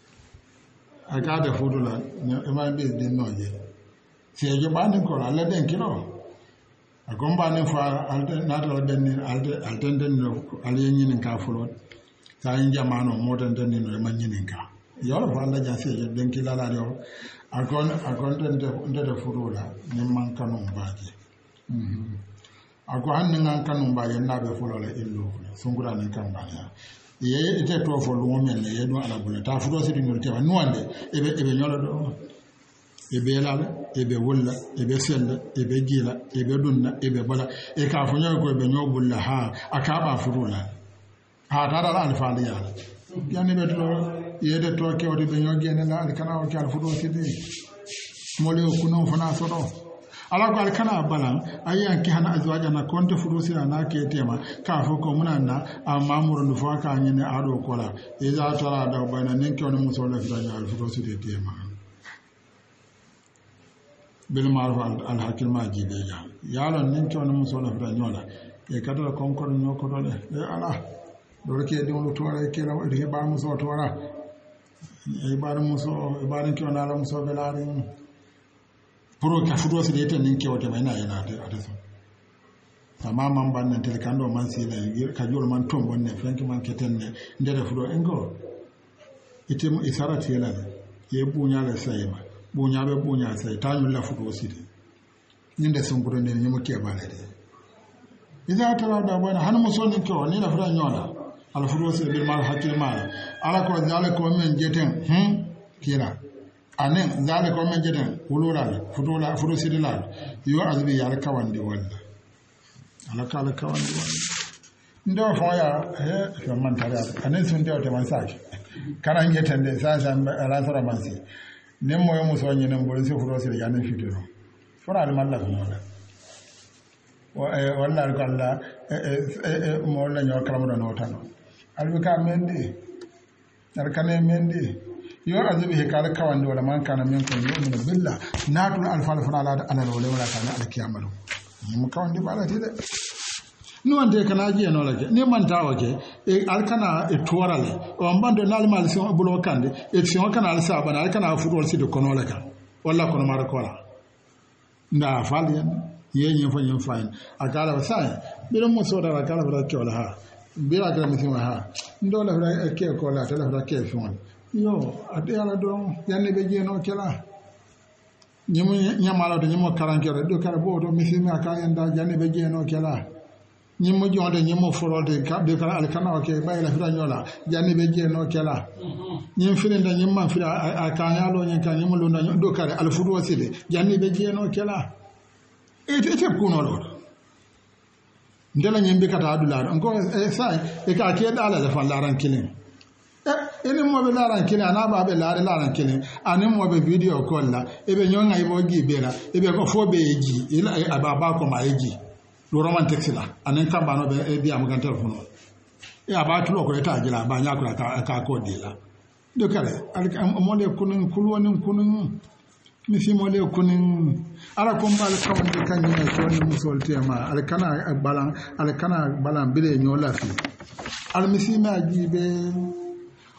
aka da fudula e ma be din noje se jo ba ni ko la den kilo agomba ni fa alde na do den ni alde den no ali yin ka fulo ta yin jamano modan den no man yin ka yoro fa la ja se den ki la la yo akon den de fudula ni man kanu baje ako hanni ngan kanu baje na be fulo la illu sungura ni kan ba ya ye ite to fo lu men ye do ala bula ta fudo se dinol tewa nuande ebe nyolo do ebe lala ebe wolla ebe sella ebe gila ebe dunna ebe bala e ka fo nyago ebe nyobulla ha aka ba furula ha dara la alfa ya yani be to yede to ke odi be nyogene la alkana o kala fudo sidi mole o kuno fana sodo ala ko alkana balan ayyan ki hana azwaja na konte fudo sira na ke tema ka fo ko munanna amamuru nu fo ka nyine ado kola e za tara da bana nin ke on muso la fida al fudo sidi tema bil maruf al hakil ma jibe yalon nin ke on muso la fida nyola e kadala konkon nyoko dole e ala dole ke de wonu tora ke la de ba muso tora e ba muso e ba nin ke on ala muso belari pro ka fudo si de ten nin ke wote bayna yana de so sama man ban nan tel kando man si la ka jol man tom wonne fenki man keten ne ndere fudo engo item isarati la ye bunya la sayma bunya be bunya say tanyu la fudo si de ninde sun buro ne nyimo ke bale de iza tara da bana han muso nin ke woni la fudo nyola al fudo si bil mal hakil mal ala ko zalika men jeten kira anen zale ko men jeten wululal fudola fudo sidilal yo azbi yar kawandi walla ala kala kawandi walla ndo foya he man tara anen sun tewte man saki karan jeten de sa ala sara mansi nem moyo muso nyene mbol si fudo sid yanen fitiro fora al malla ko walla ko alla mo la nyor kala mo no tan albi ka mendi arkane mendi yo azabi he kala kawande wala man kana men ko yu'minu billah natul alfal fana ala wala kana ala kiyamalu mu kawande bala tide no ande kana ji no lake ni man tawake e alkana e torale o mbando nal mal si bulo kande e si on kana al sabana alkana fudol si de kono laka walla kono mara kola nda faliyan yenye fanyen fayin akala wasai bilo mo soda akala fara kyola ha bila kala mithima ha ndola fara ke kola tala fara ke fon yo ade ala don yanne be jeno kala nyimu nyamala do nyimu karankere do kala bo do mithima ka yanda janne be jeno kala nyimu jonde nyimu forode ka be kala alkana o ke bayla fira nyola janne be jeno kala nyim firinda nyimma fira akanya lo nyen kan nyimu lo do kala alfudu waside janne be jeno kala ete kuno lo ndela nyimbe kata adula ngo sai e ka ke dala da fallaran kilin ene mo be laran kilin ana ba be laran kilin ani mo be video call la e be nyonga ibo gibela e be ko fo be eji ila ababa ko ma eji lo romantic la anen kamba no be e bi am kan telephone e aba tulo ko eta jila ba nya ko ka ko dila do kare mo le kunun kulwonin kunun misi mo le kunun ala ko mbal kawande kanyi na ko ni musolte ma al kana balan bile nyola fi al misi ma jibe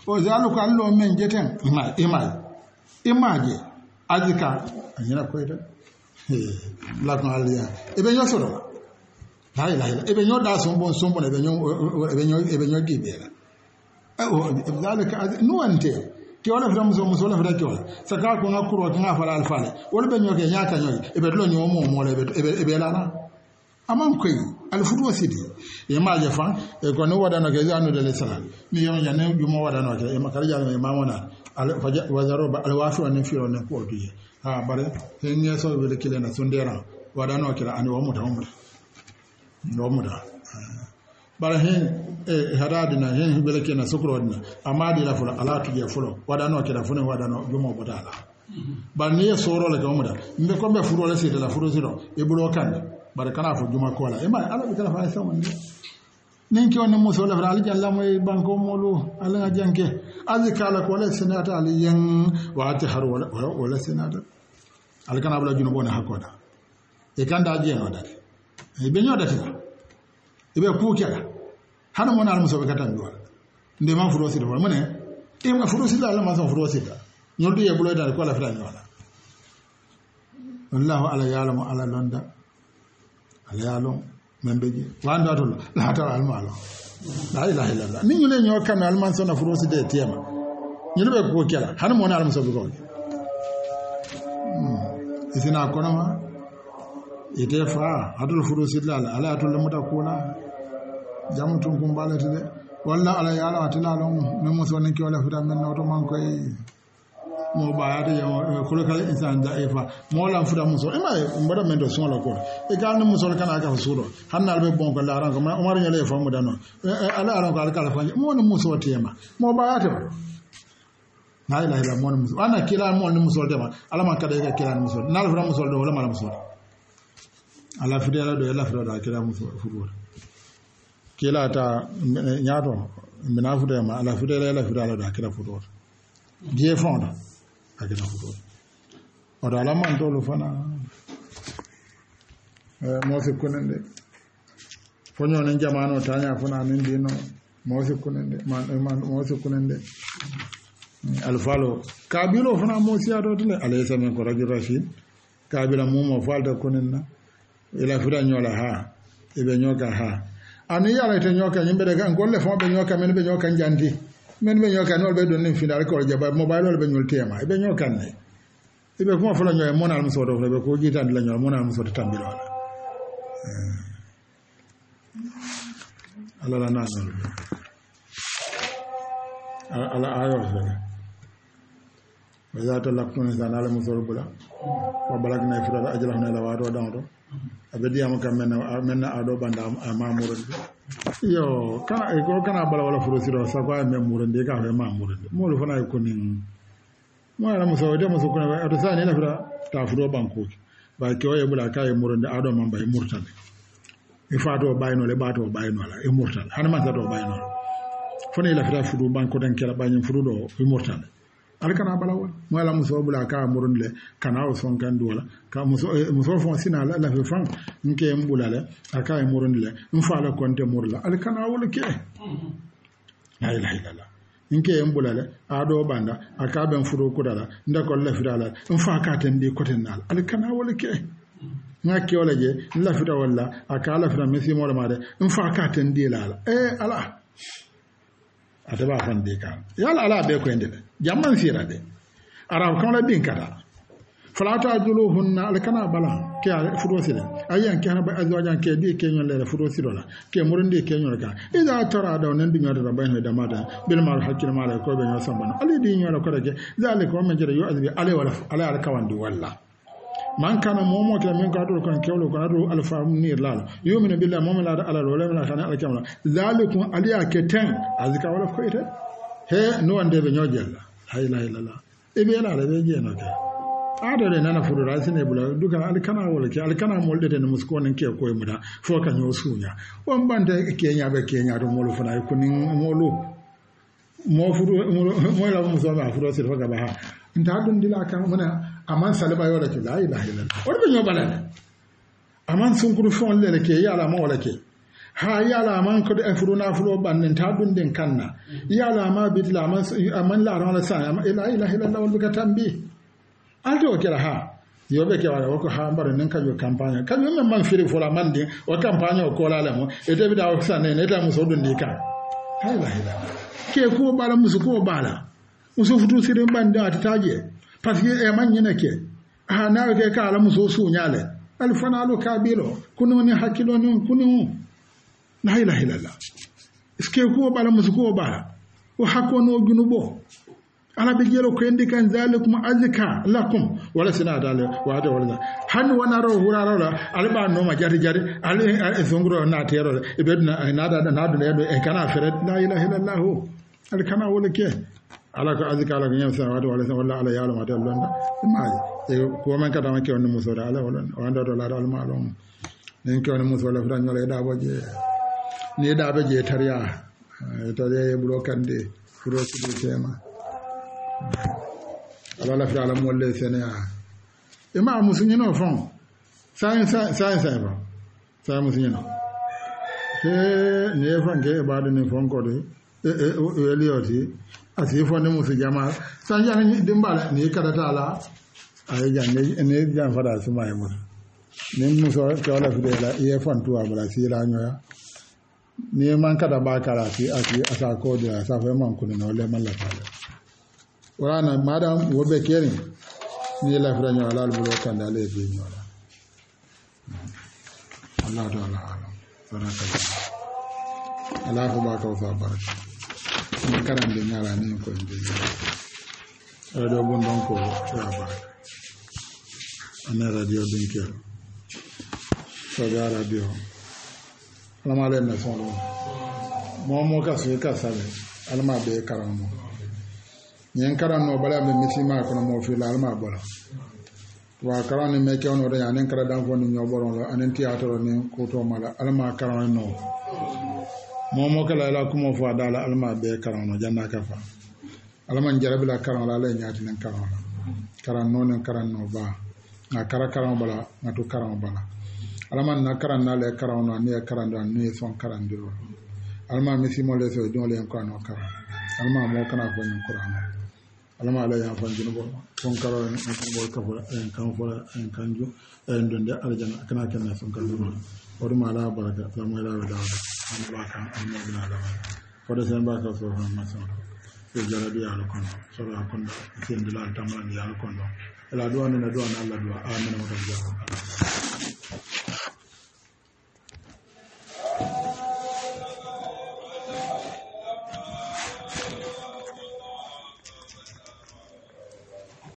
o zalu ka allo men jeten imaje azika anyina ko ida la ko aliya e be nyosoro la ilaha e be nyoda sombo e be nyo gibera o zalika nuante ki wala fira muso wala fira ki wala saka ko ngakuro nga fara alfale wala be nyoke nyaka nyoy e be do nyo mo le e be lana amam koy alfudu wasidi e ma je fan e ko no wada no ke zanu de l'islam mi yon jane ju mo wada no ke e makara jalo e mamona al faja wazaro ba al wafi an fi on ko duye ha bare he ngi so be kile na sondera wada no ke ani wa muta no muta bara hen harade na hen be ke na sukro dina amadi la fula ala tuje fulo wada no ke da fune wada no jumo bodala ba ni soro le ko muda mbe ko be furo le sita la furo siro e bulo kan bara kana fo juma ko la e ma ala be kala fa sa woni nin ki on muso la fara jalla moy banko molu ala janke azikala ko le senata ali yan wa ta har wala senata al kana bla juno bona hakoda e kanda je no dati e be nyoda ta e be ku kala hana mona al muso be katan do nde ma furo sita mo ne e ma furo sita ala ma so furo sita nyodu ye bulo dal ko la fara nyola wallahu ala ya'lamu ala londa ala ya'lamu membeji wanda to la ta almalo la ilaha illallah ni nyune nyo kan alman sona furosi de tema nyune be ko kela han mo na almuso be ko isina kona ma ite fa adul furosi la ala to lamuta kula jamu tun kumbala tede walla ala ya ala tilalo memo so nen ki wala futa men no to man koy mo baade yo ko kala insan da efa mo la futa muso e ma mbada men do so la ko e gal no muso kana ka sudo hannal be bon ko la ran ko ma umar nyale fa mu dano ala ran ko ala kala fa mo no muso tema mo baate ba la ilaha illa mo no muso ana kila mo no muso tema ala man kada ka kila no muso nal futa muso do wala mala muso ala fidela do ala fidela kila muso fudo kila ta nyaato mina futa ma ala fidela do kila fudo die fonda akina fudo ora ala man to lo fana mo se kunende fonyo ne jamano tanya fana nin dino mo se kunende man mo se kunende alfalo kabilo fana mo si ado tele alaysa min ko rajul rashid kabila mo falda kunenna ila fura nyola ha ibe nyoka ha ani yala te nyoka nyimbe de kan golle fo be nyoka men be nyoka njandi men be nyoka no be don nin final ko jaba mobile be nyol tema ibe nyoka ne ibe kuma fula nyoy monal muso do be ko jitan la nyoy monal muso to tambiro ala la na ala ayo wazata lakuna sana ala muso bula wa balagna ifra ajrahna la wado dawdo abedi am kam men ado banda amamuro yo kana ko kana bala wala furosiro sa ko am murande ka be mamurande mo lo fana ko nin mo ala muso de muso ko na to sani la fura ta furo banko ba ke o yebula kay murande ado man bay murtale e faato bayno le bato bayno la e murtale han man sa to bayno fone la fura furu banko den kala banyi furu do e murtale alkana balawol mo ala muso bula ka murunle kana o son kan dola ka muso fon sina la fe fan nke mbulale aka e murunle mfala konte murla alkana wol ke la ilaha illallah nke mbulale ado banda aka ben furo kudala ndako la fidala mfa ka tende kotenal alkana wol ke ngaki wala je la fida wala aka la fida mesi mo made mfa ka tende la ala ataba fande ka yala ala be ko endele jamman sira de arab kan la bin kata falata juluhunna alkana bala ke fudo sire ayan ke haba azwajan ke di ke nyon le fudo sirola ke murundi ke nyon ka ida tara da nan bin yada bayna da mata bil mal hakil mala ko be nyon sambana ali di nyon ko reke zalika wa man jara yu azbi ale wala ala alkawandi walla man kana momo ke min ka do kan kewlo ko adu alfa munir lal yumina billahi momo la ala wala la kana alkamla zalikum aliya ke ten azika wala ko ite he no ande be nyojella hayla ilala e be la be je no ke adare nana fudu rasine bula duka alkana wala ke alkana molde den musko nan ke ko muda fo kan yo sunya won bande kenya be kenya do molu fana ko nin molu mo fudu mo la mo so ba fudu sir faga ba ha nta dun dila kan muna aman salba yo la ke la ilaha illallah o be nyobala aman sun kuru fon le ke yala mo wala ke ha yala man ko e furuna fulo bannen ta dun den kanna yala ma bitla man la ran la sa ila ilaha illallah wal bikatambi alto kira ha yobe ke wala ko ha mbare nen kajo campagne kajo men man firi fola mande o campagne o kola la mo e debi da o sanne ne ta muso dun dika ha ilaha illallah ke ko bala musu ko bala musu futu sirin bande atataje parce que e man nyene ke ha na ke ka ala muso su nyale al fanalu kabilo kunu ni hakilo ni kunu la ilaha illallah iske ko bala musu ko bala o hakono junubo ala be jelo ko indi kan zalikum azka lakum wala sina dale wada wala han wana ro hurara la alba no ma jari jari al songro na tero e be na da na do e kana fere la ilaha illallah al kana wala ke ala ko azka ala nyam sa wada wala ala yalo ma tan londa ma e ko man kada ma ke on muso da ala wala wanda do la dal ma lon nen ke on muso la fran nyole da boje ni da boje tariya to ye bulo kande furo ci tema ala la fiala mo le sene a e ma musunyi no fon sa ba sa musunyi no ke ne fon ke ba de ne fon ko de e lioti asi fon ne musu jama sa jana ni dimbala ni kadata la ay janne ne jan fada su mai mo ne muso ko la fi de la e fon tu abla si la nyoya ni man kada ba kala fi asa ko de asa fa man ko no le man la fada wana madam wobe kering ni la franyo ala bulo kanda le bi nyola Allah taala alam baraka Allah ko ba ko fa baraka ni karam de nyala ni ko inde do bon don ko ya baraka ana radio dinkel so ga radio lama le na so mo ka se ka sabe alma be karamo nyen karan no bala me misima ko mo fi la alma bola wa karan me ke ono da nen kara dan fo ni nyoboron la anen tiatoro ni ko to mala alma karan no mo kala la kuma fo dala alma be karan no janna ka fa alma jarabi la karan la le nyaati nen karan no ba na karan bala na to karan bala alma na karan na le karan no ni karan dan ni son karan diro alma misimo le so don le ko no karan alma mo kana fo ni qur'an alama ala ya fan junubo ton karo en ko ko en kan fora en kanjo en donde aljana kana kana son kan dum odu mala baraka samu ila wada an baraka an mabna la fodo sen baraka so han mason e jarabi ala kon so ra kon sen dilal tamran ya kon ela do an na do an Allah do amen wa